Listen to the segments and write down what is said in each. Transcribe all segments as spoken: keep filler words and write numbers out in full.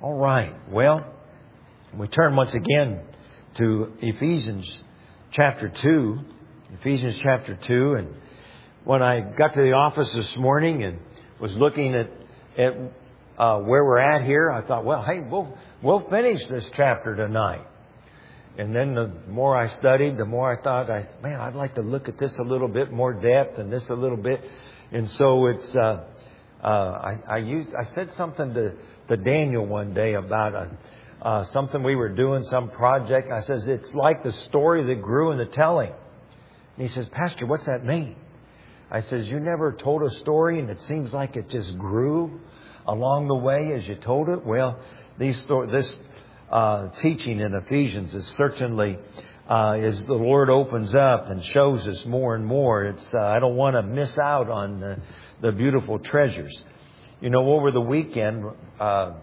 All right. Well, we turn once again to Ephesians chapter two. Ephesians chapter two. And when I got to the office this morning and was looking at, at uh, where we're at here, I thought, well, hey, we'll, we'll finish this chapter tonight. And then the more I studied, the more I thought, I, man, I'd like to look at this a little bit more depth and this a little bit. And so it's, uh, uh, I, I used, I said something to, to Daniel one day about a, uh, something we were doing, some project. I says, it's like the story that grew in the telling. And he says, Pastor, what's that mean? I says, you never told a story and it seems like it just grew along the way as you told it. Well, these sto- this uh, teaching in Ephesians is certainly, uh, as the Lord opens up and shows us more and more, it's, uh, I don't want to miss out on the, the beautiful treasures. You know, over the weekend, uh,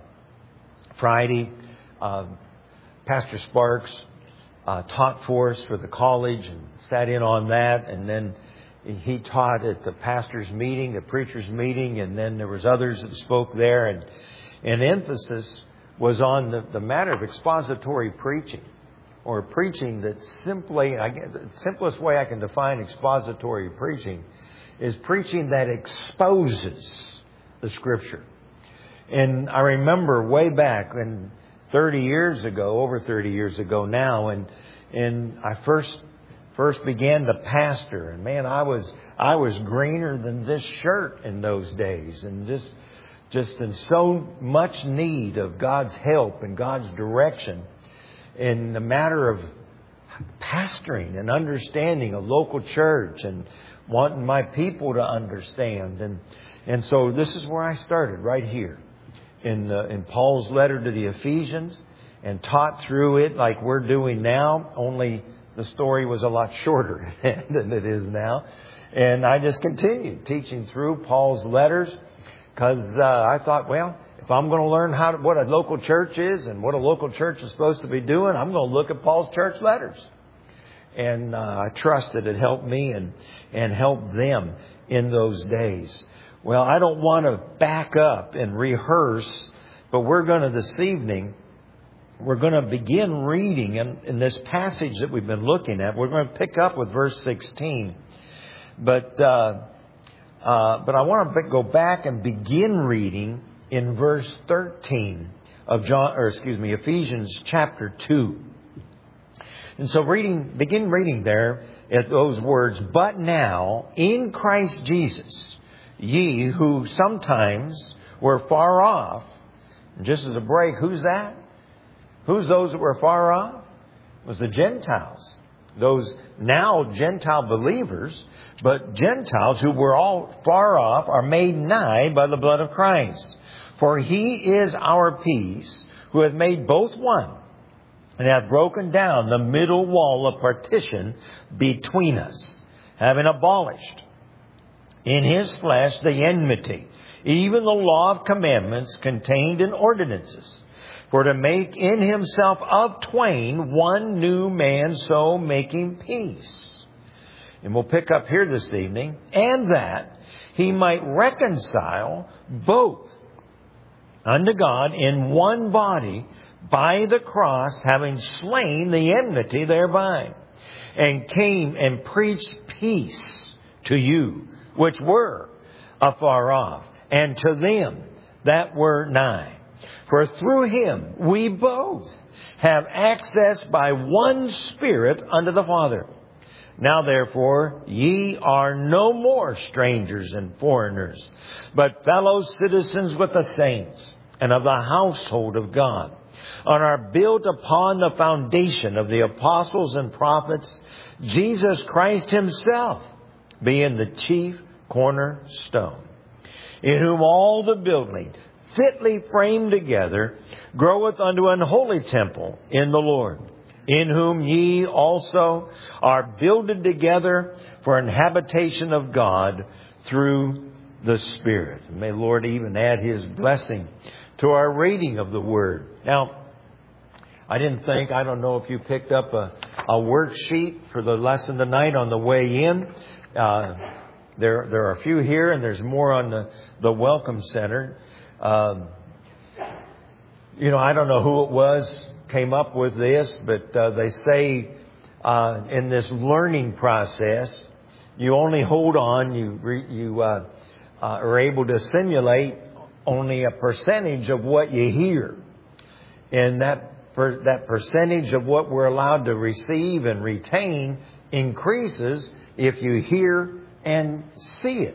Friday, uh, Pastor Sparks uh, taught for us for the college and sat in on that. And then he taught at the pastor's meeting, the preacher's meeting. And then there was others that spoke there. And, and emphasis was on the, the matter of expository preaching, or preaching that simply, I, the simplest way I can define expository preaching is preaching that exposes the Scripture. And I remember way back when thirty years ago, over thirty years ago now, and and I first first began to pastor, and man, I was I was greener than this shirt in those days, and just just in so much need of God's help and God's direction in the matter of pastoring and understanding a local church and wanting my people to understand. And and so this is where I started, right here in uh, in Paul's letter to the Ephesians, and taught through it like we're doing now, only the story was a lot shorter than it is now. And I just continued teaching through Paul's letters because uh, I thought, well, if I'm going to learn how to, what a local church is and what a local church is supposed to be doing, I'm going to look at Paul's church letters. And uh, I trust that it helped me and, and helped them in those days. Well, I don't want to back up and rehearse, but we're going to this evening, we're going to begin reading in, in this passage that we've been looking at. We're going to pick up with verse sixteen. But uh, uh, but I want to go back and begin reading in verse thirteen of John, or excuse me, Ephesians chapter two. And so reading, begin reading there at those words, but now in Christ Jesus, ye who sometimes were far off. And just as a break, who's that? Who's those that were far off? It was the Gentiles. Those now Gentile believers, but Gentiles who were all far off are made nigh by the blood of Christ. For He is our peace, who hath made both one, and hath broken down the middle wall of partition between us, having abolished in His flesh the enmity, even the law of commandments contained in ordinances, for to make in Himself of twain one new man, so making peace. And we'll pick up here this evening, and that He might reconcile both unto God in one body by the cross, having slain the enmity thereby, and came and preached peace to you which were afar off, and to them that were nigh. For through Him we both have access by one Spirit unto the Father. Now therefore ye are no more strangers and foreigners, but fellow citizens with the saints, and of the household of God, and are built upon the foundation of the apostles and prophets, Jesus Christ Himself being the chief cornerstone, in whom all the building fitly framed together groweth unto an holy temple in the Lord, in whom ye also are builded together for an habitation of God through the Spirit. And may the Lord even add His blessing to our reading of the Word. Now, I didn't think, I don't know if you picked up a, a worksheet for the lesson tonight on the way in. Uh, there, there are a few here, and there's more on the, the Welcome Center. Um, you know, I don't know who it was came up with this, but uh, they say uh, in this learning process, you only hold on, you re, you uh, uh, are able to simulate only a percentage of what you hear. And that per, that percentage of what we're allowed to receive and retain increases if you hear and see it.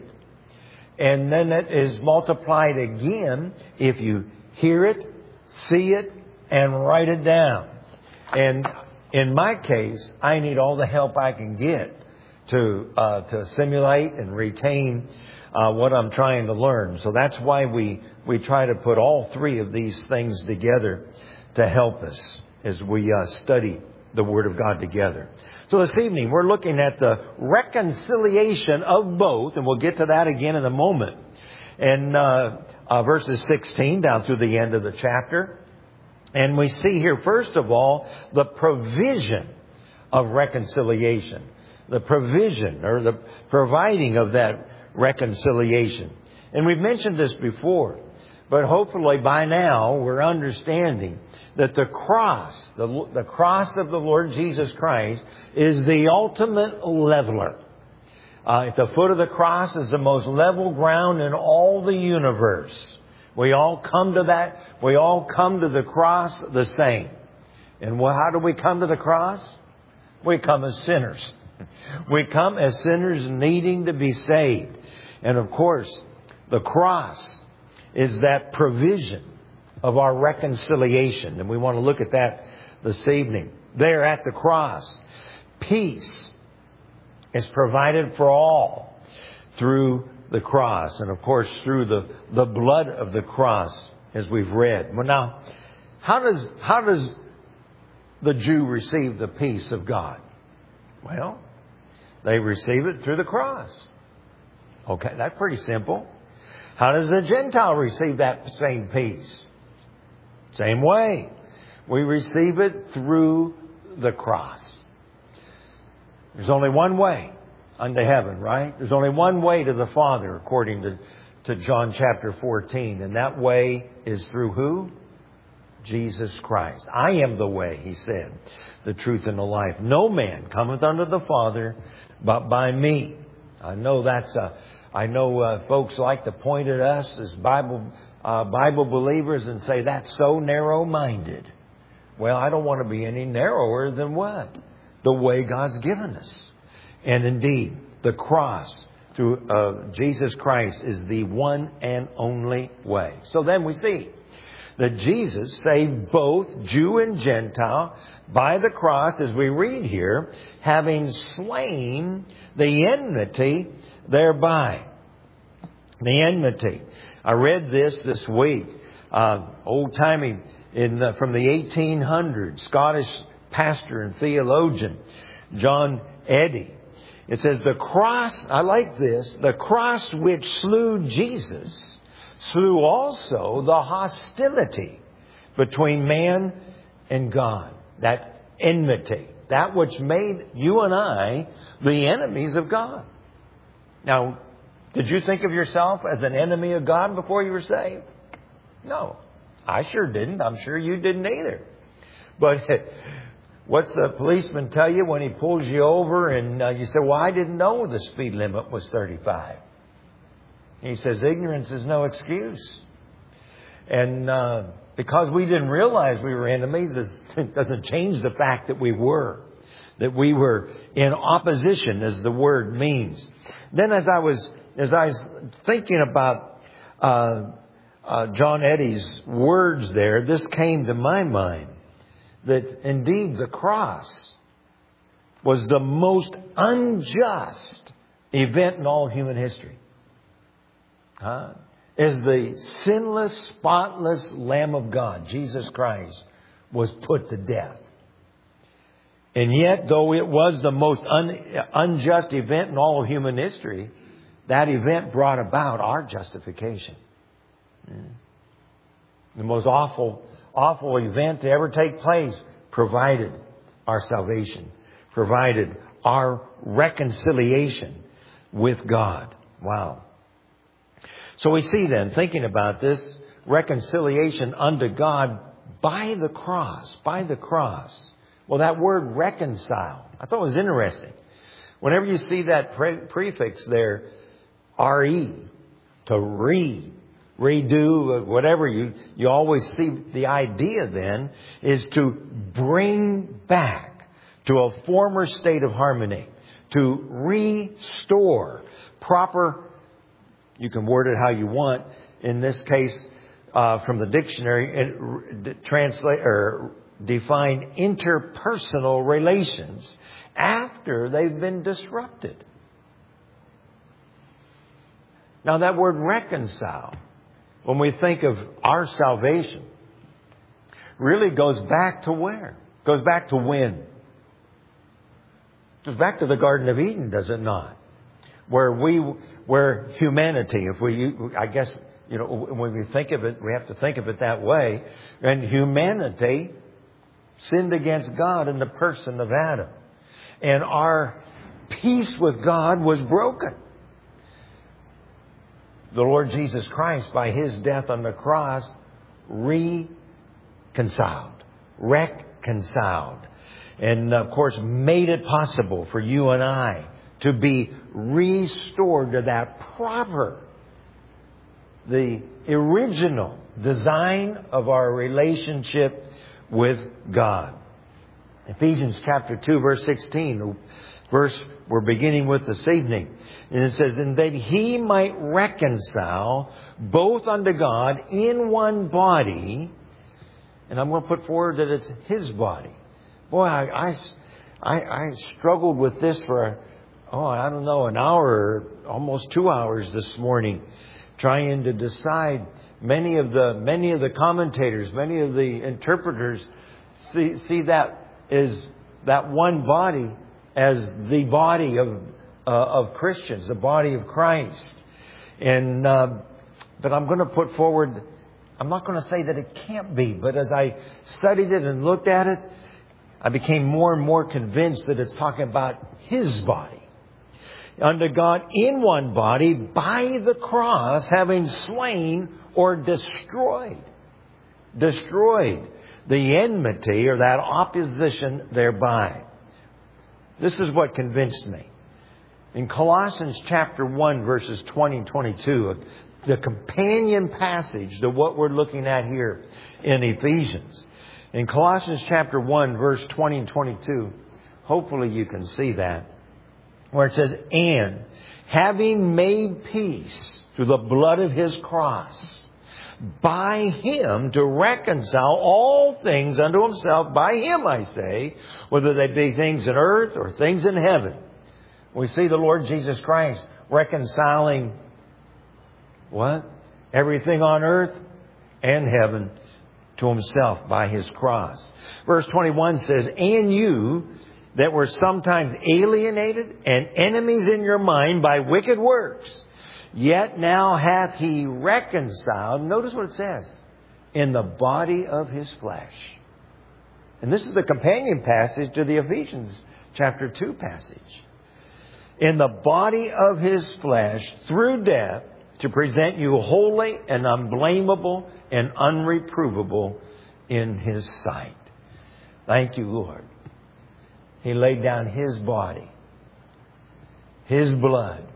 And then it is multiplied again if you hear it, see it, and write it down. And in my case, I need all the help I can get to uh, to simulate and retain uh, what I'm trying to learn. So that's why we, we try to put all three of these things together to help us as we uh, study the Word of God together. So this evening, we're looking at the reconciliation of both, and we'll get to that again in a moment. And uh, uh, verses sixteen down through the end of the chapter. And we see here, first of all, the provision of reconciliation. The provision or the providing of that reconciliation. And we've mentioned this before, but hopefully by now we're understanding that the cross, the, the cross of the Lord Jesus Christ is the ultimate leveler. Uh, at the foot of the cross is the most level ground in all the universe. We all come to that. We all come to the cross the same. And how do we come to the cross? We come as sinners. We come as sinners needing to be saved. And of course, the cross is that provision of our reconciliation. And we want to look at that this evening. There at the cross, peace is provided for all through the cross. And of course, through the, the blood of the cross, as we've read. Well, now, how does, how does the Jew receive the peace of God? Well, they receive it through the cross. Okay, that's pretty simple. How does the Gentile receive that same peace? Same way. We receive it through the cross. There's only one way unto heaven, right? There's only one way to the Father, according to, to John chapter fourteen. And that way is through who? Jesus Christ. I am the way, he said, the truth and the life. No man cometh unto the Father but by me. I know that's a, I know uh, folks like to point at us as Bible uh, Bible believers and say that's so narrow-minded. Well, I don't want to be any narrower than what? The way God's given us. And indeed, the cross through uh, Jesus Christ is the one and only way. So then we see that Jesus saved both Jew and Gentile by the cross, as we read here, having slain the enmity thereby. The enmity. I read this this week. Uh, old-timey in the, from the eighteen hundreds, Scottish pastor and theologian John Eddy. It says, the cross, I like this, the cross which slew Jesus slew also the hostility between man and God. That enmity. That which made you and I the enemies of God. Now, did you think of yourself as an enemy of God before you were saved? No. I sure didn't. I'm sure you didn't either. But what's the policeman tell you when he pulls you over and uh, you say, well, I didn't know the speed limit was thirty-five. He says, ignorance is no excuse. And uh, because we didn't realize we were enemies, it doesn't change the fact that we were. That we were in opposition, as the word means. Then as I was, as I was thinking about uh, uh, John Eddy's words there, this came to my mind. That indeed the cross was the most unjust event in all of human history. Huh? As the sinless, spotless Lamb of God, Jesus Christ, was put to death. And yet, though it was the most un, unjust event in all of human history, that event brought about our justification. Mm. The most awful, awful event to ever take place provided our salvation, provided our reconciliation with God. Wow. So we see then, thinking about this, reconciliation unto God by the cross, by the cross. Well, that word reconcile, I thought it was interesting. Whenever you see that pre- prefix there, re, to re, redo, whatever, you, you always see the idea then is to bring back to a former state of harmony, to restore proper, you can word it how you want. In this case, uh, from the dictionary, it translate or define interpersonal relations after they've been disrupted. Now that word reconcile, when we think of our salvation, really goes back to where? Goes back to when? Goes back to the Garden of Eden, does it not? Where we, where humanity, if we, I guess, you know, when we think of it, we have to think of it that way. And humanity sinned against God in the person of Adam. And our peace with God was broken. The Lord Jesus Christ, by His death on the cross, reconciled, reconciled. And of course, made it possible for you and I to be restored to that proper, the original design of our relationship with God. Ephesians chapter two, verse sixteen, the verse we're beginning with this evening. And it says, and that He might reconcile both unto God in one body. And I'm going to put forward that it's His body. Boy, I, I, I, I struggled with this for, oh, I don't know, an hour or almost two hours this morning, trying to decide. Many of the many of the commentators, many of the interpreters see, see that as that one body as the body of uh, of Christians, the body of Christ. And uh, but I'm going to put forward, I'm not going to say that it can't be, but as I studied it and looked at it, I became more and more convinced that it's talking about His body. Unto God in one body by the cross, having slain or destroyed, destroyed the enmity or that opposition thereby. This is what convinced me. In Colossians chapter one, verses twenty and twenty-two, the companion passage to what we're looking at here in Ephesians. In Colossians chapter one, verse twenty and twenty-two, hopefully you can see that, where it says, and having made peace through the blood of His cross, by Him to reconcile all things unto Himself, by Him I say, whether they be things in earth or things in heaven. We see the Lord Jesus Christ reconciling what? Everything on earth and heaven to Himself by His cross. Verse twenty-one says, and you that were sometimes alienated and enemies in your mind by wicked works, yet now hath He reconciled. Notice what it says. In the body of His flesh. And this is the companion passage to the Ephesians chapter two passage. In the body of His flesh through death to present you holy and unblameable and unreprovable in His sight. Thank you, Lord. He laid down His body, His blood,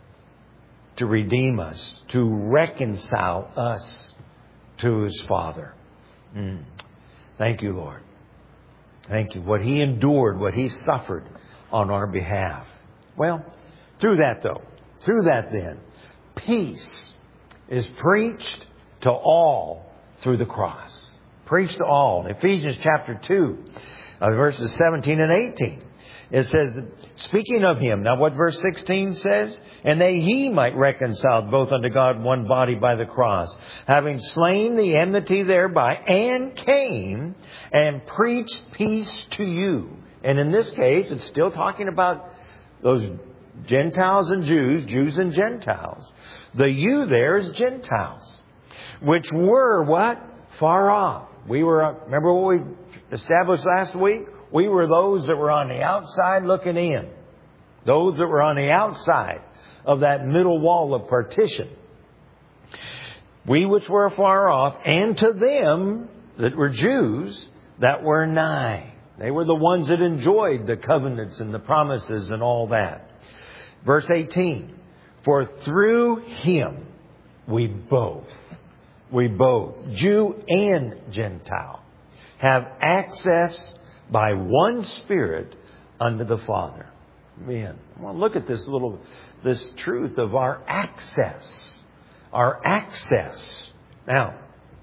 to redeem us, to reconcile us to His Father. Mm. Thank you, Lord. Thank you. What He endured, what He suffered on our behalf. Well, through that though, through that then, peace is preached to all through the cross. Preached to all. In Ephesians chapter two, uh, verses seventeen and eighteen. It says, speaking of Him. Now what verse sixteen says? And that He might reconcile both unto God one body by the cross, having slain the enmity thereby, and came and preached peace to you. And in this case, it's still talking about those Gentiles and Jews, Jews and Gentiles. The you there is Gentiles, which were what? Far off. We were, remember what we established last week? We were those that were on the outside looking in. Those that were on the outside of that middle wall of partition. we which were afar off, and to them that were Jews that were nigh. They were the ones that enjoyed the covenants and the promises and all that. Verse eighteen, for through Him we both, we both, Jew and Gentile, have access by one Spirit unto the Father. Man, I want to look at this little, this truth of our access, our access. Now,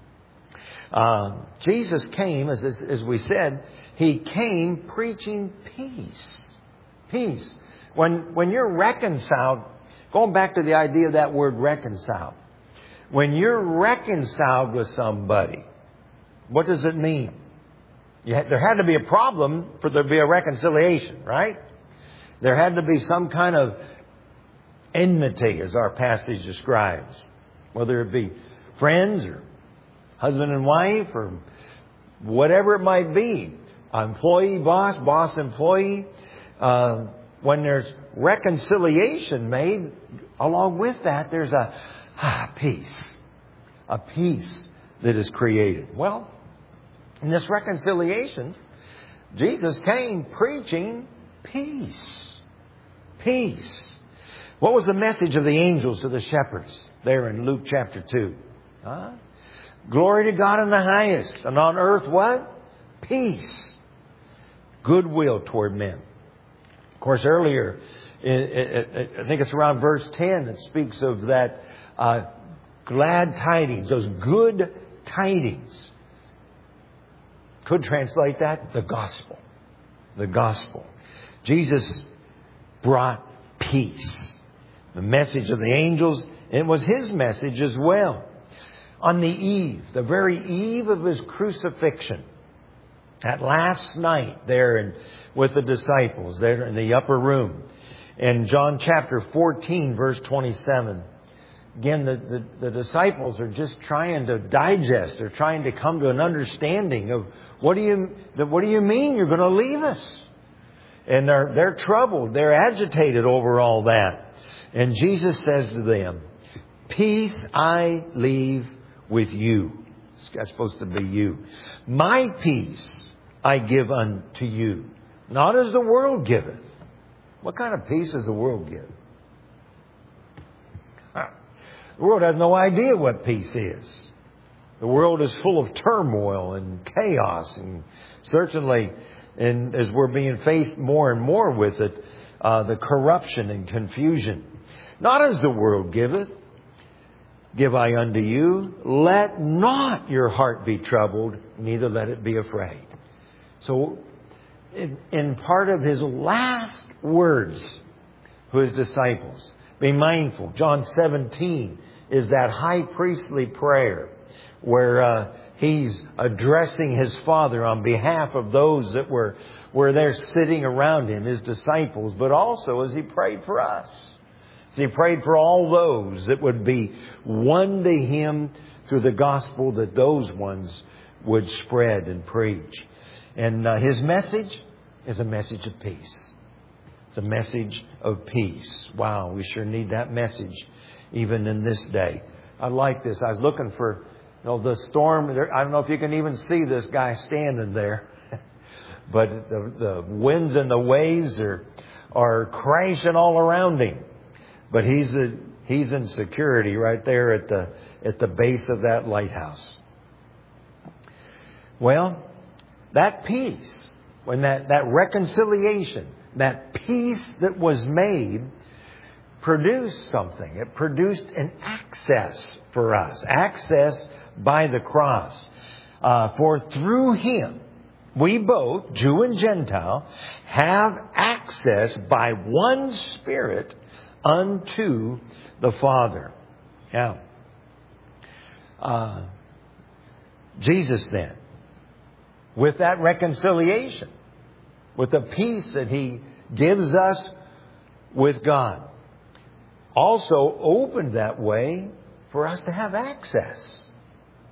uh, Jesus came, as, as, as we said, He came preaching peace. Peace. When, when you're reconciled, going back to the idea of that word reconciled. When you're reconciled with somebody, what does it mean? You had, there had to be a problem for there to be a reconciliation, right? There had to be some kind of enmity, as our passage describes. Whether it be friends or husband and wife or whatever it might be. Employee, boss, boss, employee. Uh, when there's reconciliation made, along with that, there's a ah, peace. A peace that is created. Well, in this reconciliation, Jesus came preaching peace. Peace. What was the message of the angels to the shepherds there in Luke chapter two? Huh? Glory to God in the highest. And on earth what? Peace. Goodwill toward men. Of course, earlier, I think it's around verse ten, it speaks of that uh, glad tidings, those good tidings. Could translate that, the gospel. The gospel. Jesus brought peace. The message of the angels, it was His message as well. On the eve, the very eve of His crucifixion, that last night there in, with the disciples there in the upper room, in John chapter fourteen, verse twenty-seven, again, the, the, the disciples are just trying to digest. They're trying to come to an understanding of what do you, what do you mean you're going to leave us? And they're, they're troubled. They're agitated over all that. And Jesus says to them, peace I leave with you. That's supposed to be you. My peace I give unto you. Not as the world giveth. What kind of peace does the world give? The world has no idea what peace is. The world is full of turmoil and chaos, and certainly, and as we're being faced more and more with it, uh, the corruption and confusion. Not as the world giveth, give I unto you. Let not your heart be troubled, neither let it be afraid. So, in, in part of His last words to His disciples, be mindful. John seventeen is that high priestly prayer where uh, He's addressing His Father on behalf of those that were, were there sitting around Him, His disciples, but also as He prayed for us. As He prayed for all those that would be won to Him through the gospel, that those ones would spread and preach. And uh, His message is a message of peace. It's a message of peace. Wow, we sure need that message even in this day. I like this. I was looking for, you know, the storm. I don't know if you can even see this guy standing there. But the, the winds and the waves are, are crashing all around him. But he's a, he's in security right there at the, at the base of that lighthouse. Well, that peace, when that, that reconciliation, that peace that was made, produced something. It produced an access for us. Access by the cross. Uh, for through Him, we both, Jew and Gentile, have access by one Spirit unto the Father. Now, uh, Jesus then, with that reconciliation, with the peace that He gives us with God, also opened that way for us to have access.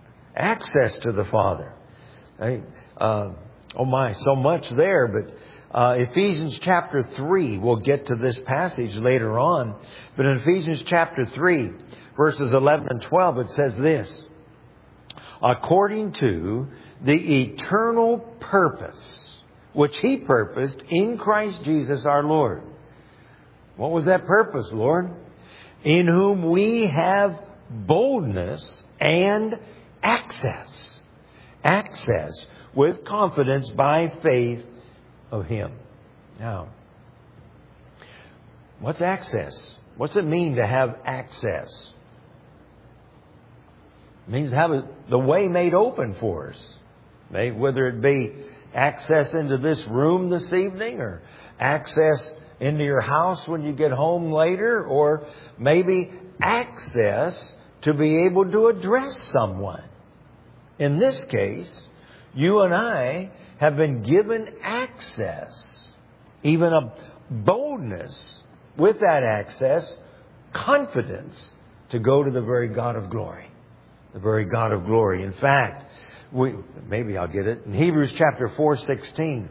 Access to the Father. I, uh, oh my, so much there, but Uh, Ephesians chapter three, we'll get to this passage later on. But in Ephesians chapter three, verses eleven and twelve, it says this. According to the eternal purpose, which He purposed in Christ Jesus our Lord. What was that purpose, Lord? In whom we have boldness and access. Access with confidence by faith of Him. Now, what's access? What's it mean to have access? It means to have the way made open for us. Whether it be access into this room this evening, or access into your house when you get home later, or maybe access to be able to address someone. In this case, you and I have been given access, even a boldness with that access, confidence to go to the very God of glory. The very God of glory. In fact, we, maybe I'll get it. In Hebrews chapter four sixteen,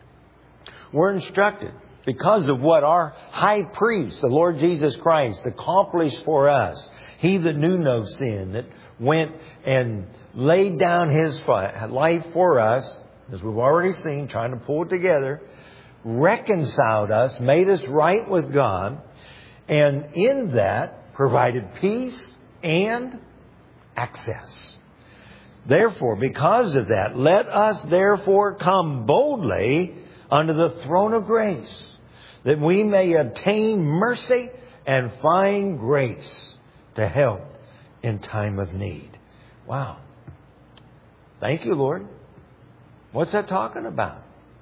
we're instructed, because of what our high priest, the Lord Jesus Christ, accomplished for us. He that knew no sin, that went and laid down His life for us, as we've already seen, trying to pull it together, reconciled us, made us right with God, and in that provided peace and access. Therefore, because of that, let us therefore come boldly unto the throne of grace, that we may obtain mercy and find grace to help in time of need. Wow. Thank you, Lord. What's that talking about?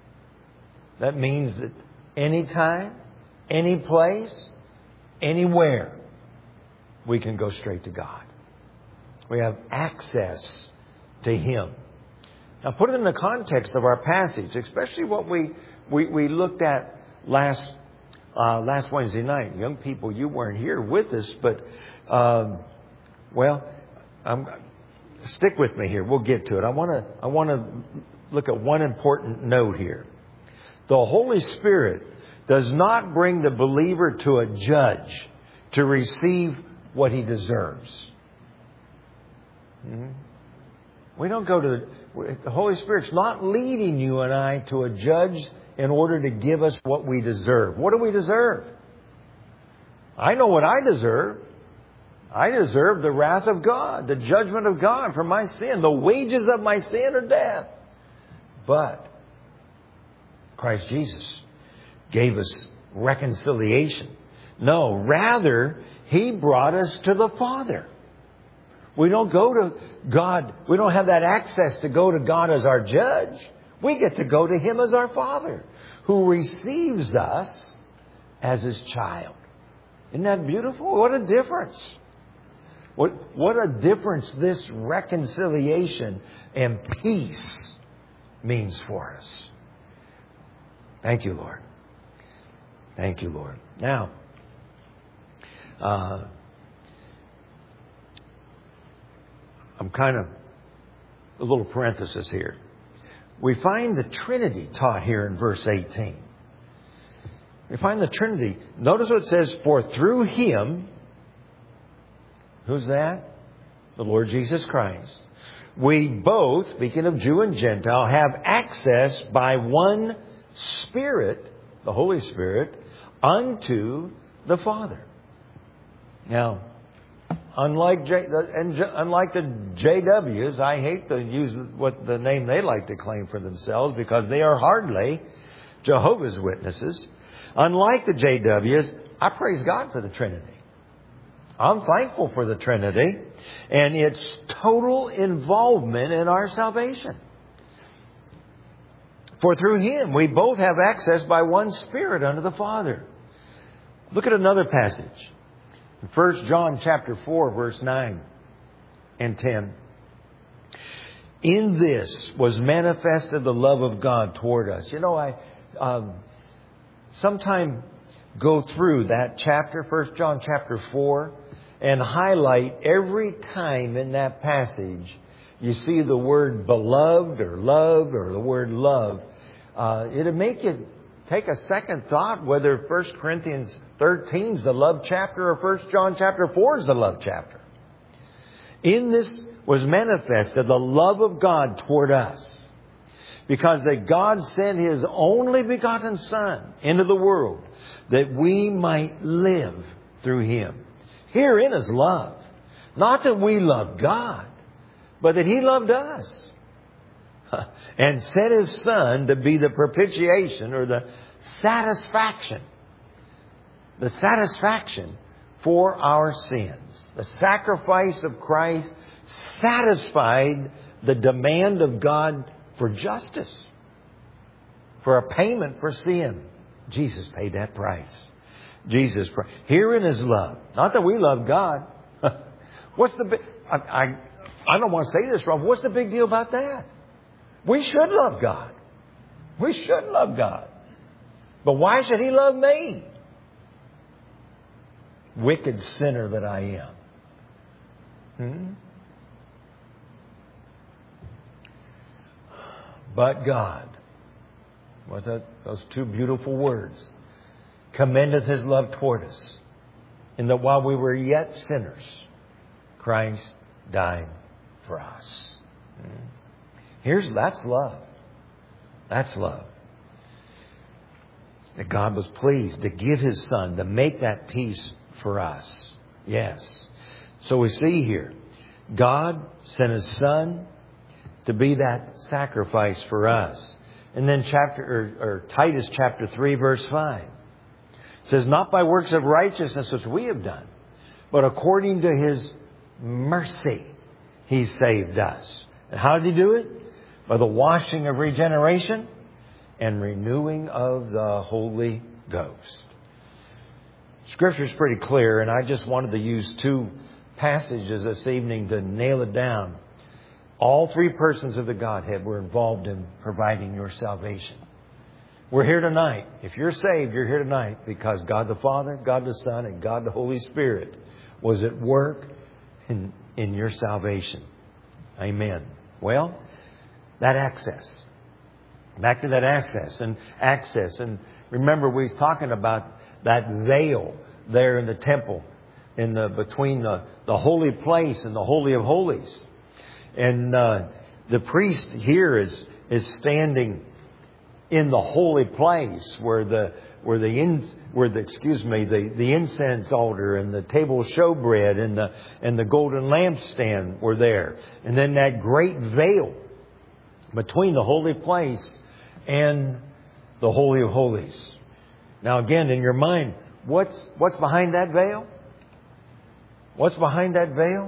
That means that anytime, any place, anywhere, we can go straight to God. We have access to Him. Now put it in the context of our passage, especially what we we, we looked at last uh, last Wednesday night. Young people, you weren't here with us, but um, well, I'm, stick with me here. We'll get to it. I want to I want to look at one important note here. The Holy Spirit does not bring the believer to a judge to receive what he deserves. Mm-hmm. We don't go to the, the Holy Spirit's not leading you and I to a judge in order to give us what we deserve. What do we deserve? I know what I deserve. I deserve the wrath of God, the judgment of God for my sin. The wages of my sin are death. But Christ Jesus gave us reconciliation. No, rather, He brought us to the Father. We don't go to God. We don't have that access to go to God as our judge. We get to go to Him as our Father, who receives us as His child. Isn't that beautiful? What a difference. What, what a difference this reconciliation and peace means for us. Thank you, Lord. Thank you, Lord. Now, uh, I'm kind of a little parenthesis here. We find the Trinity taught here in verse eighteen. We find the Trinity. Notice what it says, for through Him, who's that? The Lord Jesus Christ. We both, speaking of Jew and Gentile, have access by one Spirit, the Holy Spirit, unto the Father. Now, unlike J, and unlike the J Ws, I hate to use what the name they like to claim for themselves because they are hardly Jehovah's Witnesses. Unlike the J Ws, I praise God for the Trinity. I'm thankful for the Trinity and its total involvement in our salvation. For through Him we both have access by one Spirit unto the Father. Look at another passage. First John chapter four, verse nine and ten. In this was manifested the love of God toward us. You know, I um, sometime go through that chapter, First John chapter four, and highlight every time in that passage you see the word beloved or loved or the word love. Uh, it'll make you take a second thought whether First Corinthians thirteen is the love chapter or First John chapter four is the love chapter. In this was manifested the love of God toward us, because that God sent His only begotten Son into the world that we might live through Him. Herein is love. Not that we loved God, but that He loved us and sent His Son to be the propitiation or the satisfaction. The satisfaction for our sins. The sacrifice of Christ satisfied the demand of God for justice, for a payment for sin. Jesus paid that price. Jesus, herein is love. Not that we love God. What's the big, I, I, I don't want to say this wrong. What's the big deal about that? We should love God. We should love God. But why should He love me? Wicked sinner that I am. Hmm? But God, was that those two beautiful words, commendeth His love toward us, in that while we were yet sinners, Christ died for us. Hmm? Here's, that's love. That's love. That God was pleased to give His Son to make that peace for us. Yes. So we see here, God sent His Son to be that sacrifice for us. And then chapter or, or Titus chapter three verse five says, not by works of righteousness which we have done, but according to His mercy He saved us. And how did He do it? By the washing of regeneration and renewing of the Holy Ghost. Scripture is pretty clear, and I just wanted to use two passages this evening to nail it down. All three persons of the Godhead were involved in providing your salvation. We're here tonight. If you're saved, you're here tonight because God the Father, God the Son, and God the Holy Spirit was at work in, in your salvation. Amen. Well, that access. Back to that access and access. And remember, we was talking about that veil there in the temple, in the between the, the holy place and the Holy of Holies. And uh, the priest here is is standing in the holy place where the where the in, where the excuse me the, the incense altar and the table of showbread and the and the golden lampstand were there, and then that great veil between the holy place and the Holy of Holies. Now again, in your mind, what's what's behind that veil? What's behind that veil?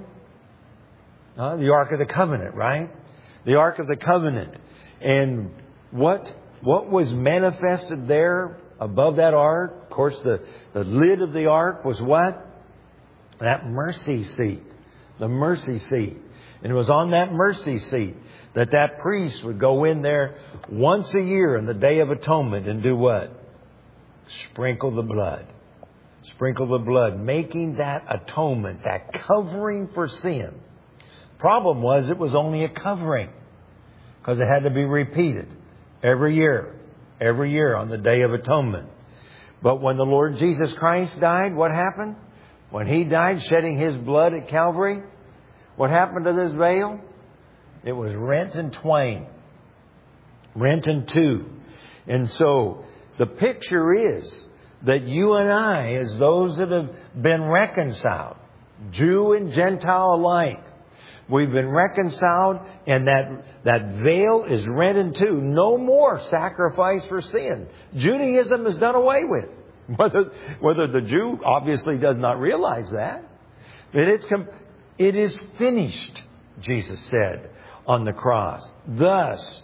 Uh, the Ark of the Covenant, right? The Ark of the Covenant. And what what was manifested there above that Ark? Of course, the, the lid of the Ark was what? That mercy seat. The mercy seat. And it was on that mercy seat that that priest would go in there once a year on the Day of Atonement and do what? Sprinkle the blood. Sprinkle the blood. Making that atonement, that covering for sin. Problem was, it was only a covering because it had to be repeated every year, every year on the Day of Atonement. But when the Lord Jesus Christ died, what happened? When He died, shedding His blood at Calvary, what happened to this veil? It was rent in twain, rent in two. And so the picture is that you and I, as those that have been reconciled, Jew and Gentile alike, we've been reconciled, and that, that veil is rent in two. No more sacrifice for sin. Judaism is done away with. Whether, whether the Jew obviously does not realize that. But it's, it is finished, Jesus said on the cross. Thus,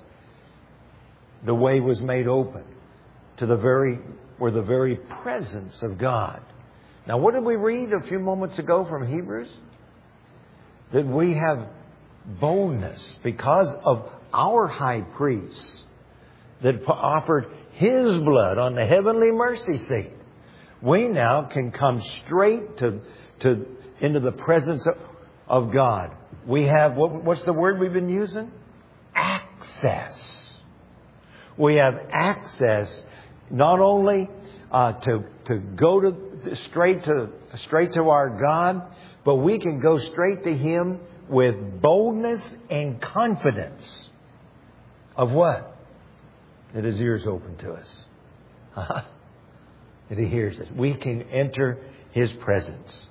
the way was made open to the very, where the very presence of God. Now, what did we read a few moments ago from Hebrews? That we have boldness because of our high priest that offered His blood on the heavenly mercy seat. We now can come straight to, to into the presence of, of God. We have, what, what's the word we've been using? Access. We have access not only uh, to to go to straight to straight to our God, but we can go straight to Him with boldness and confidence of what? That His ears open to us. Uh-huh. That He hears us. We can enter His presence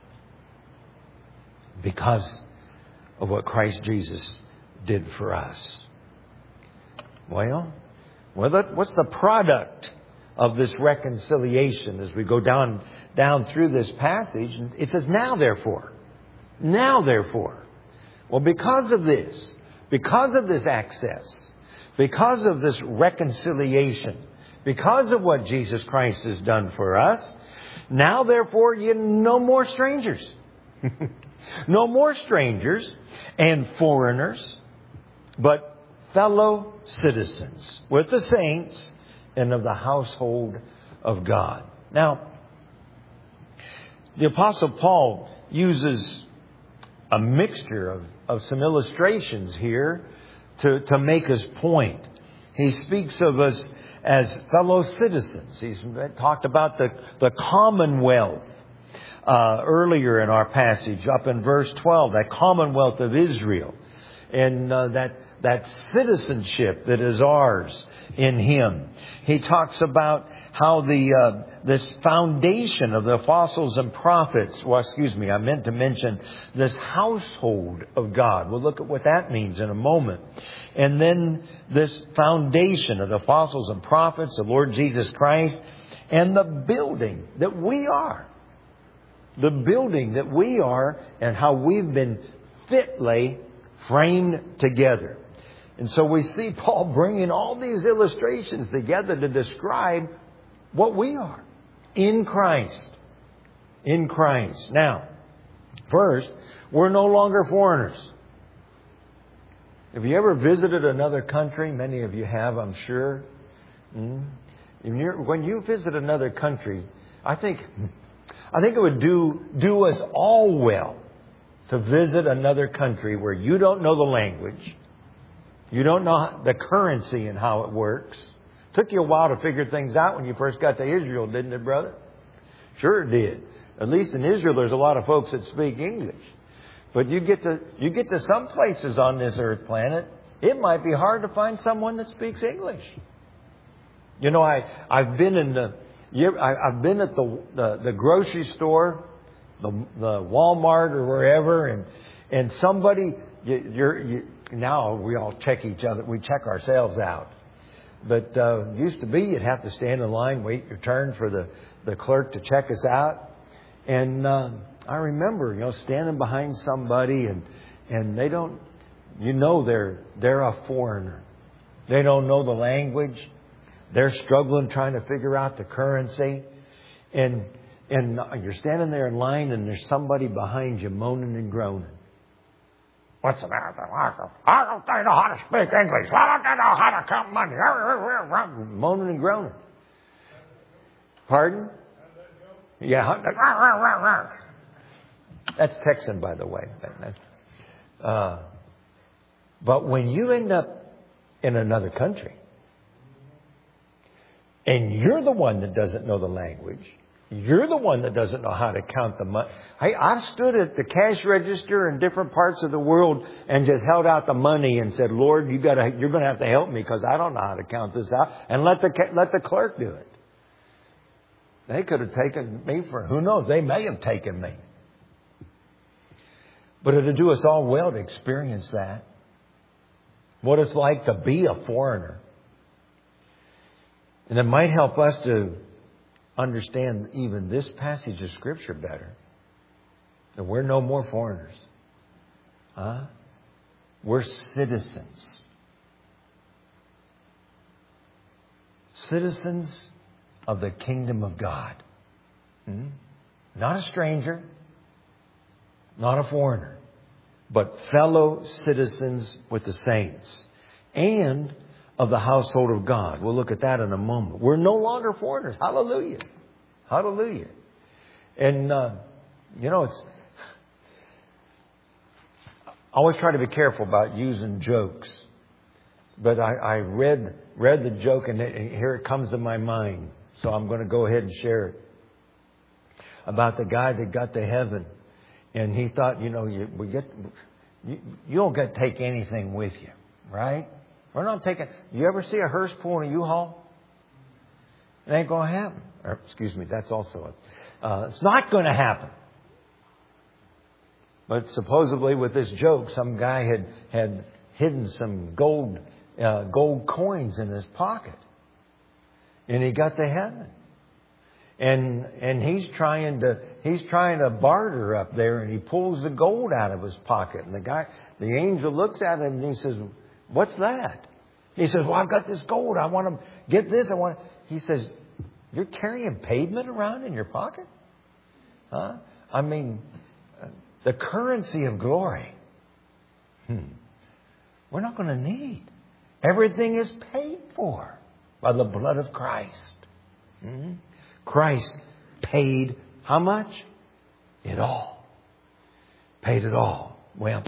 because of what Christ Jesus did for us. Well, well, what's the product of this reconciliation as we go down down through this passage? It says, now therefore. Now therefore. Well, because of this, because of this access, because of this reconciliation, because of what Jesus Christ has done for us, now therefore you're no more strangers. No more strangers and foreigners, but fellow citizens with the saints and of the household of God. Now, the Apostle Paul uses a mixture of, of some illustrations here to, to make his point. He speaks of us as fellow citizens. He's talked about the, the commonwealth uh, earlier in our passage, up in verse twelve, that commonwealth of Israel, and uh, that that citizenship that is ours in Him. He talks about how the uh, this foundation of the apostles and prophets, well, excuse me, I meant to mention this household of God. We'll look at what that means in a moment. And then this foundation of the apostles and prophets, the Lord Jesus Christ, and the building that we are. The building that we are and how we've been fitly framed together. And so we see Paul bringing all these illustrations together to describe what we are in Christ. In Christ. Now, first, we're no longer foreigners. Have you ever visited another country? Many of you have, I'm sure. When you visit another country, I think, I think it would do, do us all well to visit another country where you don't know the language. You don't know the currency and how it works. Took you a while to figure things out when you first got to Israel, didn't it, brother? Sure it did. At least in Israel, there's a lot of folks that speak English. But you get to you get to some places on this earth planet, it might be hard to find someone that speaks English. You know, I I've been in the you, I, I've been at the, the the grocery store, the the Walmart or wherever, and and somebody you, you're you. Now we all check each other. We check ourselves out. But uh, used to be you'd have to stand in line, wait your turn for the, the clerk to check us out. And uh, I remember, you know, standing behind somebody and and they don't, you know, they're they're a foreigner. They don't know the language. They're struggling trying to figure out the currency. And and you're standing there in line and there's somebody behind you moaning and groaning. What's the matter? I don't know how to speak English. I don't know how to count money. Moaning and groaning. Pardon? Yeah. That's Texan, by the way. Uh, but when you end up in another country and you're the one that doesn't know the language, you're the one that doesn't know how to count the money. Hey, I've stood at the cash register in different parts of the world and just held out the money and said, Lord, you gotta, you're going to have to help me because I don't know how to count this out. And let the, let the clerk do it. They could have taken me for, who knows, they may have taken me. But it'll do us all well to experience that. What it's like to be a foreigner. And it might help us to understand even this passage of Scripture better. That we're no more foreigners. Huh? We're citizens. Citizens of the kingdom of God. Hmm? Not a stranger. Not a foreigner. But fellow citizens with the saints. And of the household of God. We'll look at that in a moment. We're no longer foreigners. Hallelujah. Hallelujah. And, uh, you know, it's, I always try to be careful about using jokes. but I, I read read the joke, and, it, and here it comes to my mind. So I'm going to go ahead and share it. About the guy that got to heaven, and he thought, you know, you, we get, you, you don't get to take anything with you, right? We're not taking. You ever see a hearse pulling a U-Haul? It ain't going to happen. Or, excuse me, that's also it. Uh, it's not going to happen. But supposedly, with this joke, some guy had had hidden some gold uh, gold coins in his pocket, and he got to heaven. And and he's trying to he's trying to barter up there, and he pulls the gold out of his pocket. And the guy, the angel, looks at him and he says, "What's that?" He says, "Well, I've got this gold. I want to get this. I want." He says, "You're carrying pavement around in your pocket? Huh? I mean, the currency of glory. Hmm. We're not going to need. Everything is paid for by the blood of Christ." Hmm? Christ paid how much? It all. Paid it all. Well,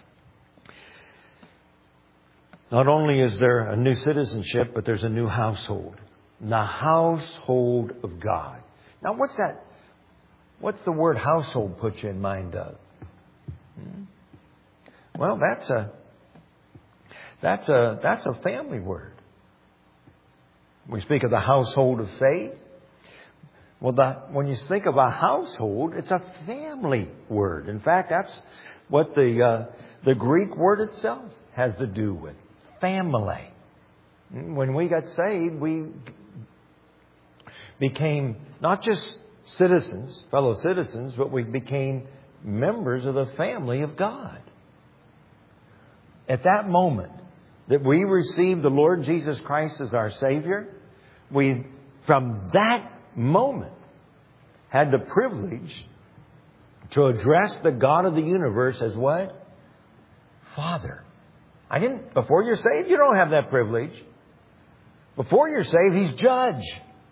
not only is there a new citizenship, but there's a new household. The household of God. Now, what's that? What's the word household put you in mind of? Hmm? Well, that's a that's a that's a family word. We speak of the household of faith. Well, the, when you think of a household, it's a family word. In fact, that's what the uh, the Greek word itself has to do with. Family. When we got saved, we became not just citizens, fellow citizens, but we became members of the family of God. At that moment that we received the Lord Jesus Christ as our Savior, we, from that moment, had the privilege to address the God of the universe as what? Father. I didn't, before you're saved, you don't have that privilege. Before you're saved, He's judge.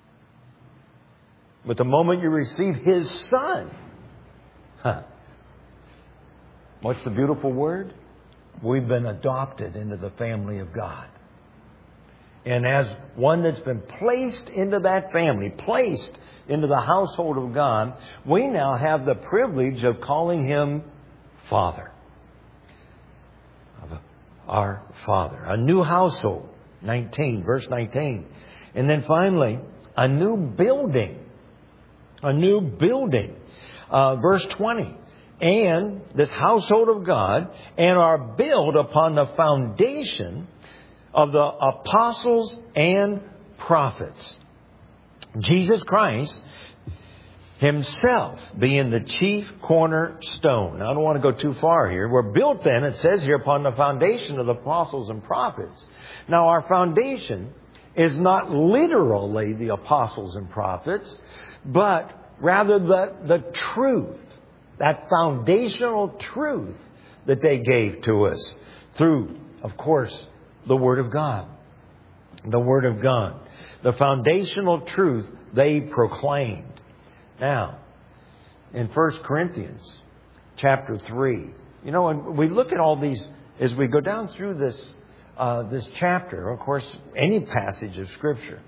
But the moment you receive His Son, huh, what's the beautiful word? We've been adopted into the family of God. And as one that's been placed into that family, placed into the household of God, we now have the privilege of calling Him Father. Our Father. A new household. nineteen, verse nineteen. And then finally, a new building. A new building. Uh, verse twenty. And this household of God, and are built upon the foundation of the apostles and prophets. Jesus Christ Himself being the chief cornerstone. I don't want to go too far here. We're built then, it says here, upon the foundation of the apostles and prophets. Now our foundation is not literally the apostles and prophets, but rather the, the truth, that foundational truth that they gave to us through, of course, the Word of God. The Word of God. The foundational truth they proclaimed. Now, in First Corinthians chapter three, you know, when we look at all these, as we go down through this uh, this chapter, of course, any passage of Scripture,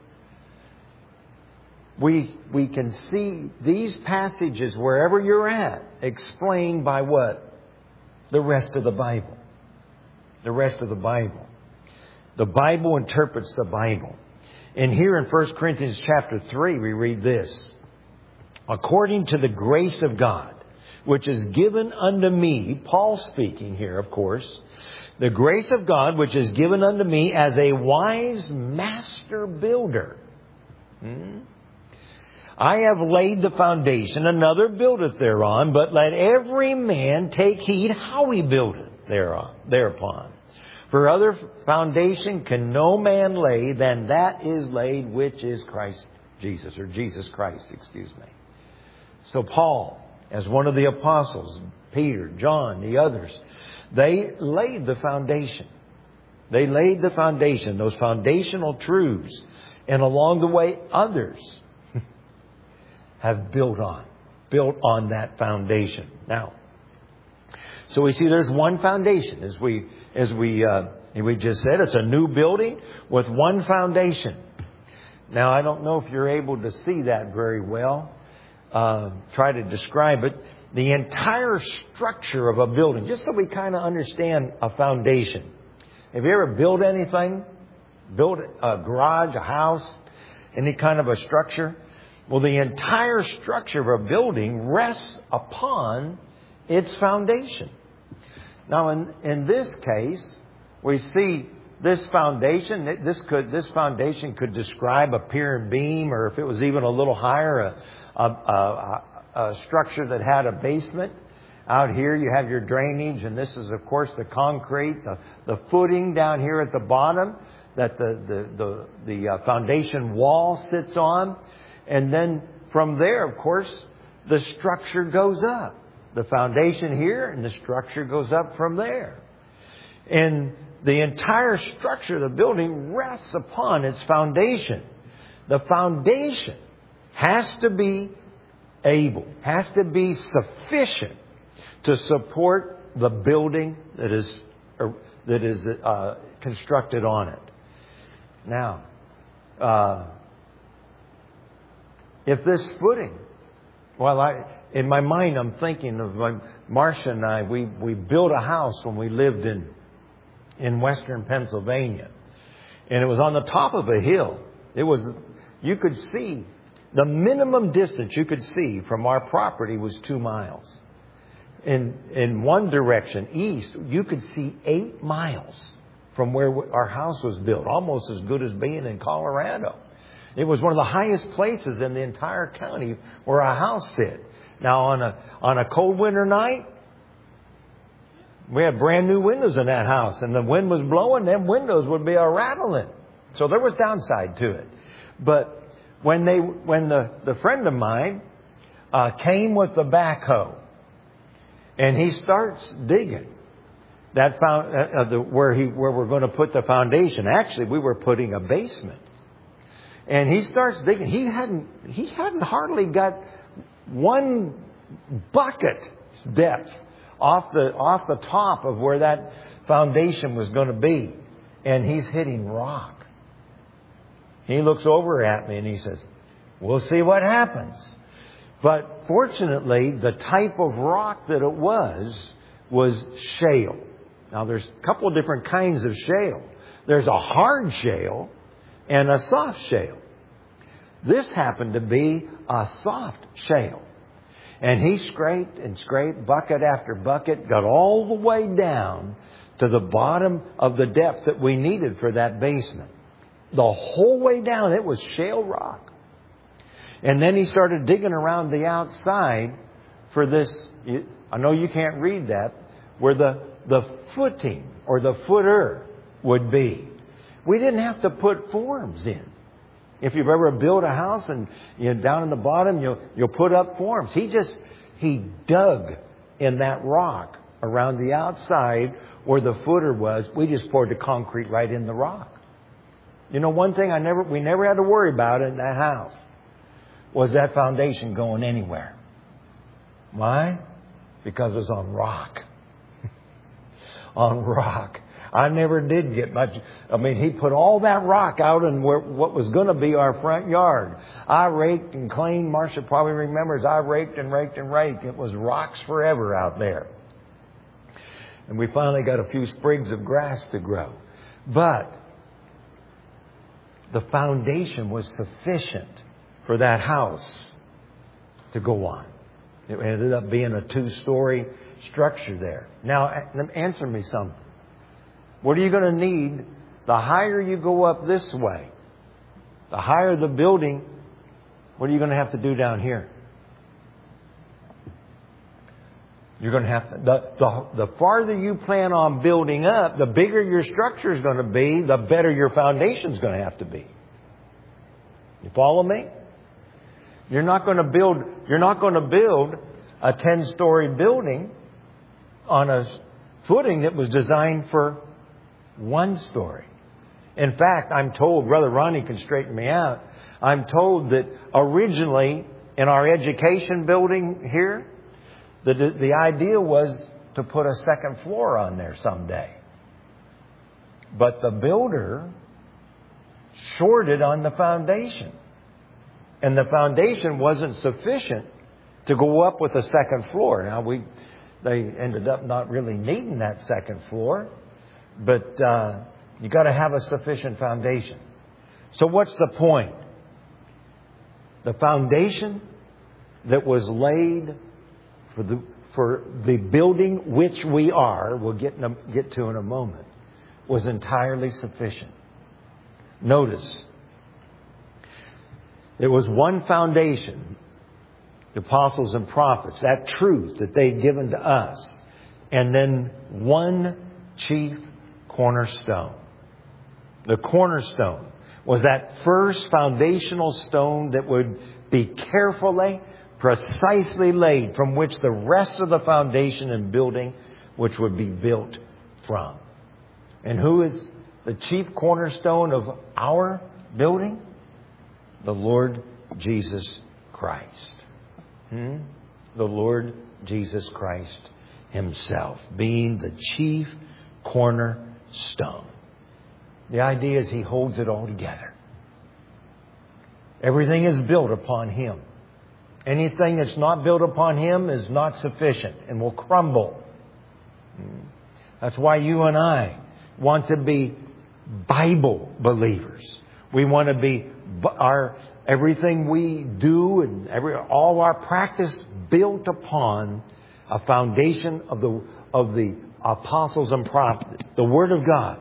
we we can see these passages wherever you're at explained by what? The rest of the Bible. The rest of the Bible. The Bible interprets the Bible. And here in First Corinthians chapter three, we read this. According to the grace of God, which is given unto me, Paul speaking here, of course, the grace of God, which is given unto me as a wise master builder. Hmm? I have laid the foundation, another buildeth thereon, but let every man take heed how he buildeth thereon, thereupon. For other foundation can no man lay than that is laid, which is Christ Jesus, or Jesus Christ, excuse me. So Paul, as one of the apostles, Peter, John, the others, they laid the foundation. They laid the foundation, those foundational truths. And along the way, others have built on, built on that foundation. Now, so we see there's one foundation as we as we uh, And we just said it's a new building with one foundation. Now, I don't know if you're able to see that very well. Uh, try to describe it. The entire structure of a building, just so we kind of understand a foundation. Have you ever built anything? Built a garage, a house, any kind of a structure? Well, the entire structure of a building rests upon its foundation. Now, in, in this case, we see this foundation. This could this foundation could describe a pier and beam, or if it was even a little higher, a, a, a, a structure that had a basement. Out here, you have your drainage, and this is, of course, the concrete, the, the footing down here at the bottom that the the the, the uh, foundation wall sits on, and then from there, of course, the structure goes up. The foundation here, and the structure goes up from there. And the entire structure of the building rests upon its foundation. The foundation has to be able, has to be sufficient to support the building that is that is uh, constructed on it. Now, uh, if this footing, well, I. In my mind, I'm thinking of my, Marcia and I, we, we built a house when we lived in, in western Pennsylvania. And it was on the top of a hill. It was, you could see, the minimum distance you could see from our property was two miles. In, in one direction, east, you could see eight miles from where our house was built. Almost as good as being in Colorado. It was one of the highest places in the entire county where our house sit. Now, on a on a cold winter night, we had brand new windows in that house, and the wind was blowing, them windows would be a rattling. So there was downside to it. But when they when the, the friend of mine uh, came with the backhoe, and he starts digging that found uh, the, where he where we're going to put the foundation. Actually, we were putting a basement, and he starts digging. He hadn't he hadn't hardly got one bucket depth off the off the top of where that foundation was going to be. And he's hitting rock. He looks over at me and he says, "We'll see what happens." But fortunately, the type of rock that it was, was shale. Now, there's a couple of different kinds of shale. There's a hard shale and a soft shale. This happened to be a soft shale. And he scraped and scraped bucket after bucket, got all the way down to the bottom of the depth that we needed for that basement. The whole way down, it was shale rock. And then he started digging around the outside for this. I know you can't read that, where the, the footing or the footer would be. We didn't have to put forms in. If you've ever built a house and you know, down in the bottom, you'll, you'll put up forms. He just, he dug in that rock around the outside where the footer was. We just poured the concrete right in the rock. You know, one thing I never, we never had to worry about in that house was that foundation going anywhere. Why? Because it was on rock. On rock. I never did get much. I mean, he put all that rock out in where, what was going to be our front yard. I raked and cleaned. Marcia probably remembers I raked and raked and raked. It was rocks forever out there. And we finally got a few sprigs of grass to grow. But the foundation was sufficient for that house to go on. It ended up being a two-story structure there. Now, answer me something. What are you going to need? The higher you go up this way, the higher the building, what are you going to have to do down here? You're going to have to, the, the, the farther you plan on building up, the bigger your structure is going to be, the better your foundation is going to have to be. You follow me? You're not going to build, you're not going to build a ten-story building on a footing that was designed for one story. In fact, I'm told, Brother Ronnie can straighten me out, I'm told that originally in our education building here, the, the idea was to put a second floor on there someday. But the builder shorted on the foundation. And the foundation wasn't sufficient to go up with a second floor. Now, we they ended up not really needing that second floor. But uh, you got to have a sufficient foundation. So what's the point? The foundation that was laid for the for the building which we are, we'll get in a, get to in a moment, was entirely sufficient. Notice, there was one foundation, the apostles and prophets, that truth that they'd given to us, and then one chief cornerstone. The cornerstone was that first foundational stone that would be carefully, precisely laid, from which the rest of the foundation and building which would be built from. And who is the chief cornerstone of our building? The Lord Jesus Christ. Hmm? The Lord Jesus Christ Himself being the chief cornerstone. The idea is He holds it all together. Everything is built upon Him. Anything that's not built upon Him is not sufficient and will crumble. That's why you and I want to be Bible believers. We want to be our everything we do and every all our practice built upon a foundation of the of the apostles and prophets, the Word of God,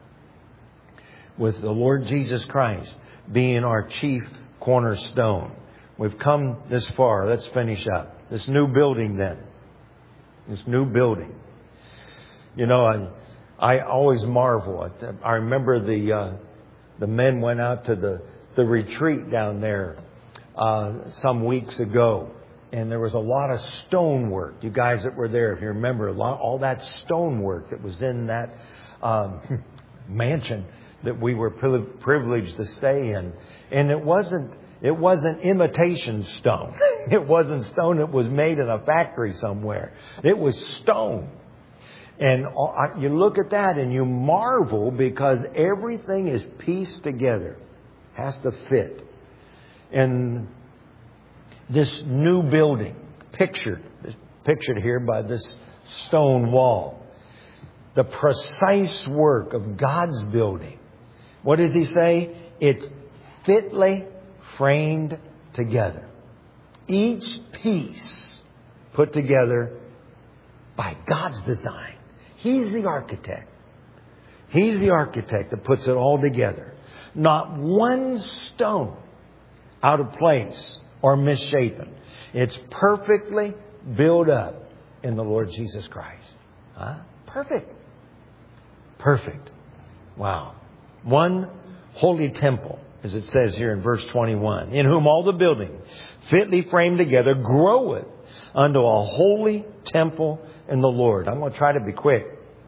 with the Lord Jesus Christ being our chief cornerstone. We've come this far. Let's finish up. This new building then. This new building. You know, I, I always marvel at, I remember the, uh, the men went out to the, the retreat down there, uh, some weeks ago. And there was a lot of stonework. You guys that were there, if you remember, a lot, all that stonework that was in that, um, mansion that we were privileged to stay in. And it wasn't, it wasn't imitation stone. It wasn't stone that was made in a factory somewhere. It was stone. And you look at that and you marvel because everything is pieced together. Has to fit. And this new building, pictured, pictured here by this stone wall. The precise work of God's building. What does He say? It's fitly framed together. Each piece put together by God's design. He's the architect. He's the architect that puts it all together. Not one stone out of place or misshapen. It's perfectly built up in the Lord Jesus Christ. Huh? Perfect. Perfect. Wow. One holy temple, as it says here in verse twenty-one, in whom all the building fitly framed together groweth unto a holy temple in the Lord. I'm going to try to be quick.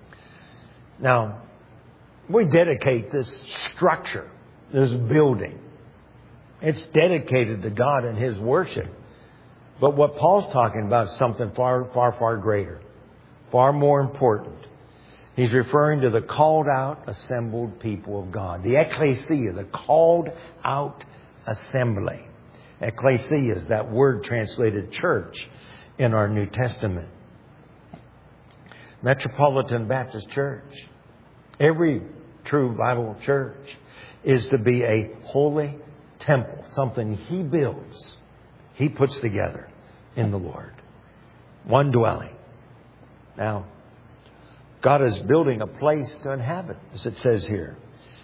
Now, we dedicate this structure, this building. It's dedicated to God and His worship. But what Paul's talking about is something far, far, far greater, far more important. He's referring to the called out, assembled people of God. The ecclesia, the called out assembly. Ecclesia is that word translated church in our New Testament. Metropolitan Baptist Church. Every true Bible church is to be a holy temple. Something He builds. He puts together in the Lord. One dwelling. Now, God is building a place to inhabit, as it says here.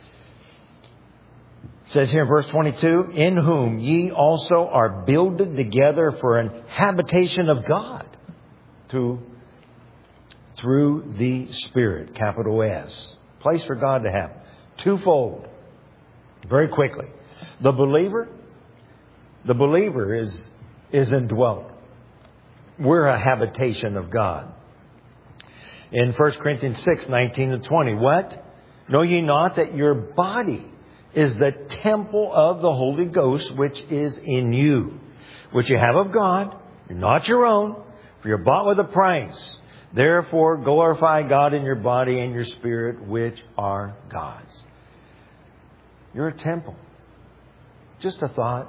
It says here in verse twenty-two, in whom ye also are builded together for an habitation of God through, through the Spirit, capital S. Place for God to have. Twofold. Very quickly. The believer, the believer is, is indwelt. We're a habitation of God. In First Corinthians six, nineteen to twenty. What? Know ye not that your body is the temple of the Holy Ghost which is in you, which you have of God. You're not your own, for you're bought with a price. Therefore, glorify God in your body and your spirit, which are God's. You're a temple. Just a thought.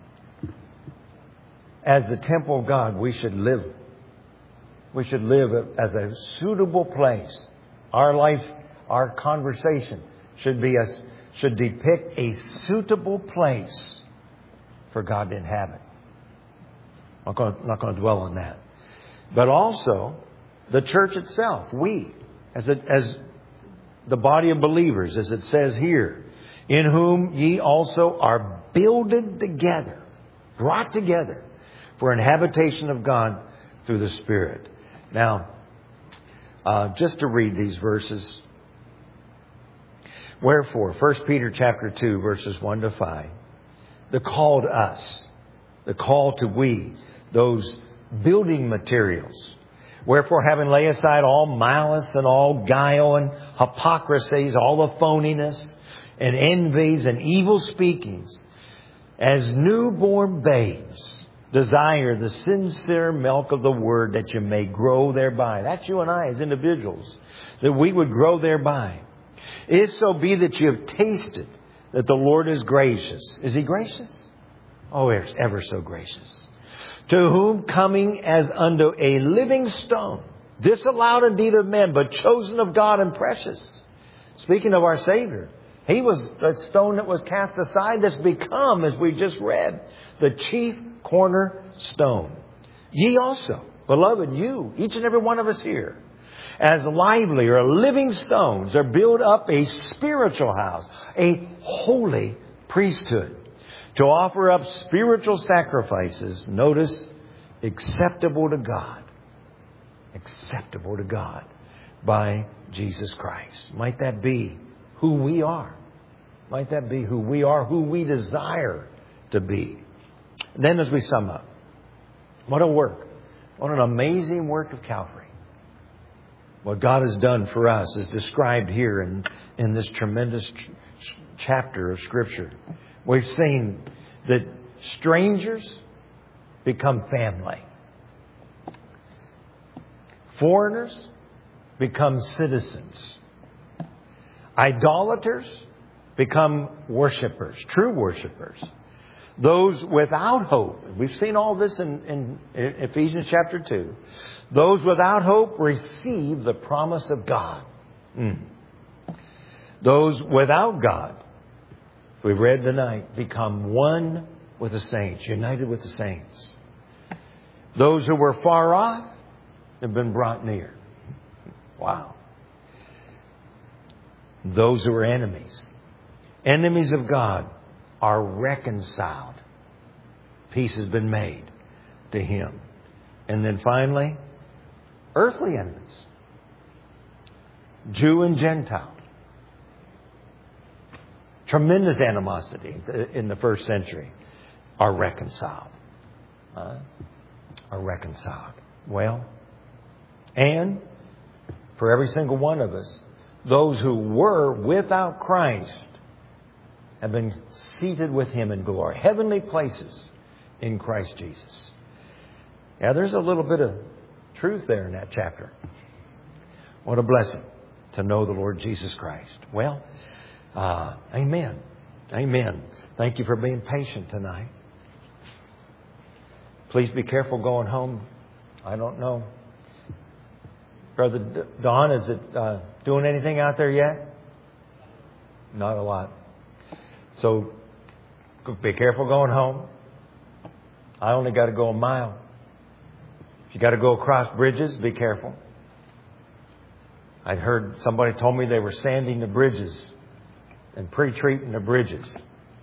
As the temple of God, we should live. We should live as a suitable place. Our life, our conversation should be a, should depict a suitable place for God to inhabit. I'm not going to dwell on that. But also, the church itself, we, as a, as the body of believers, as it says here, in whom ye also are builded together, brought together for an habitation of God through the Spirit. Now, uh, just to read these verses. Wherefore, First Peter chapter two, verses one to five. The call to us, the call to we, those building materials. Wherefore, having laid aside all malice and all guile and hypocrisies, all the phoniness and envies and evil speakings, as newborn babes, desire the sincere milk of the word that you may grow thereby. That's you and I as individuals, that we would grow thereby. If so be that you have tasted that the Lord is gracious. Is He gracious? Oh, ever, ever so gracious. To whom coming as unto a living stone, disallowed indeed of men, but chosen of God and precious. Speaking of our Savior, He was the stone that was cast aside that's become, as we just read, the chief cornerstone. Ye also, beloved, you, each and every one of us here, as lively or living stones, are built up a spiritual house, a holy priesthood, to offer up spiritual sacrifices, notice, acceptable to God. Acceptable to God by Jesus Christ. Might that be who we are? Might that be who we are, who we desire to be? And then as we sum up, what a work. What an amazing work of Calvary. What God has done for us is described here in, in this tremendous ch- chapter of Scripture. We've seen that strangers become family. Foreigners become citizens. Idolaters become worshipers, true worshipers. Those without hope, we've seen all this in, in Ephesians chapter two. Those without hope receive the promise of God. Mm. Those without God, we've read tonight, become one with the saints, united with the saints. Those who were far off have been brought near. Wow. Those who are enemies, enemies of God, are reconciled. Peace has been made to Him. And then finally, earthly enemies, Jew and Gentile. Tremendous animosity in the first century, are reconciled. Uh, are reconciled. Well, and for every single one of us, those who were without Christ have been seated with Him in glory. Heavenly places in Christ Jesus. Yeah, there's a little bit of truth there in that chapter. What a blessing to know the Lord Jesus Christ. Well, uh, amen. Amen. Thank you for being patient tonight. Please be careful going home. I don't know. Brother Don, is it uh, doing anything out there yet? Not a lot. So be careful going home. I only got to go a mile. If you got to go across bridges, be careful. I heard somebody told me they were sanding the bridges and pre-treating the bridges.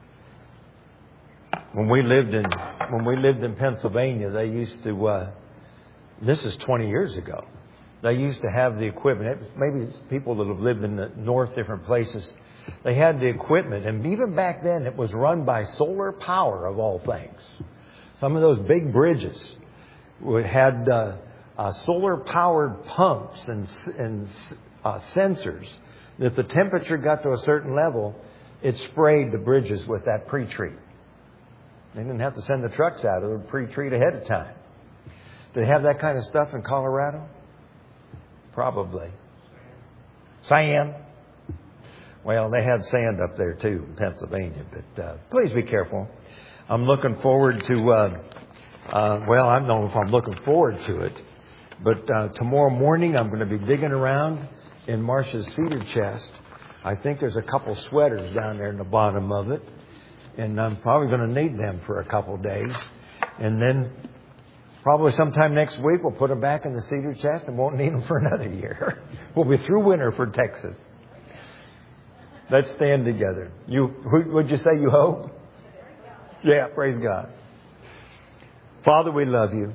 When we lived in when we lived in Pennsylvania, they used to. Uh, this is twenty years ago. They used to have the equipment. Maybe it's people that have lived in the north, different places. They had the equipment, and even back then, it was run by solar power of all things. Some of those big bridges had uh, uh, solar-powered pumps and, and uh, sensors. If the temperature got to a certain level, it sprayed the bridges with that pre-treat. They didn't have to send the trucks out; it would pre-treat ahead of time. Do they have that kind of stuff in Colorado? probably. Sand. Well, they had sand up there too in Pennsylvania, but uh, please be careful. I'm looking forward to, uh, uh, well, I don't know if I'm looking forward to it, but uh, tomorrow morning I'm going to be digging around in Marcia's cedar chest. I think there's a couple sweaters down there in the bottom of it, and I'm probably going to need them for a couple days. And then probably sometime next week we'll put them back in the cedar chest and won't need them for another year. We'll be through winter for Texas. Let's stand together. You, would you say you hope? Yeah, praise God. Father, we love you.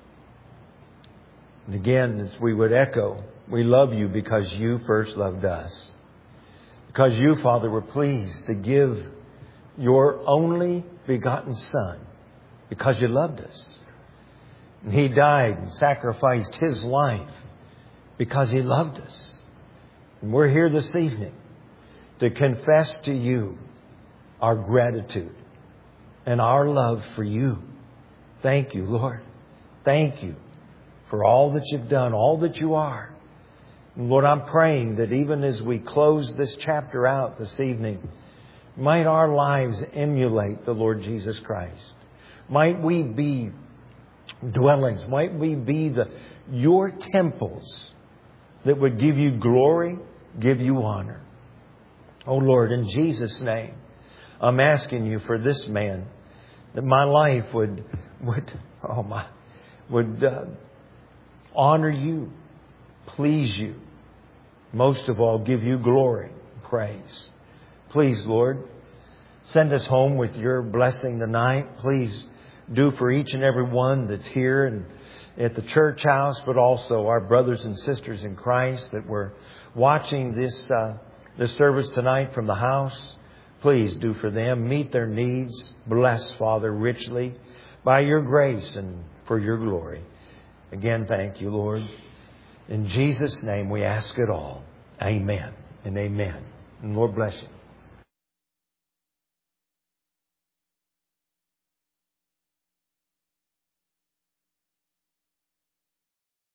And again, as we would echo, we love you because you first loved us. Because you, Father, were pleased to give your only begotten Son because you loved us. And He died and sacrificed His life because He loved us. And we're here this evening to confess to you our gratitude and our love for you. Thank you, Lord. Thank you for all that you've done, all that you are. And Lord, I'm praying that even as we close this chapter out this evening, might our lives emulate the Lord Jesus Christ. Might we be dwellings, might we be the your temples that would give you glory, give you honor. Oh Lord, in Jesus' name, I'm asking you for this man, that my life would, would, oh my, would uh, honor you, please you, most of all, give you glory and praise. Please, Lord, send us home with your blessing tonight. Please do for each and every one that's here and at the church house, but also our brothers and sisters in Christ that were watching this uh, this service tonight from the house. Please do for them. Meet their needs. Bless, Father, richly by your grace and for your glory. Again, thank you, Lord. In Jesus' name we ask it all. Amen and amen. And Lord bless you.